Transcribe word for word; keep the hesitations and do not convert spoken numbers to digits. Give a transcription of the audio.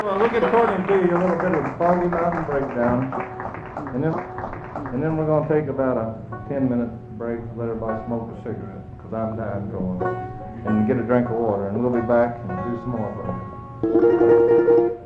Well, we'll get Courtney to do you a little bit of Foggy Mountain Breakdown, and then, and then we're gonna take about a ten minute break, let everybody smoke a cigarette, because I'm dying going, and get a drink of water, and we'll be back and do some more for you.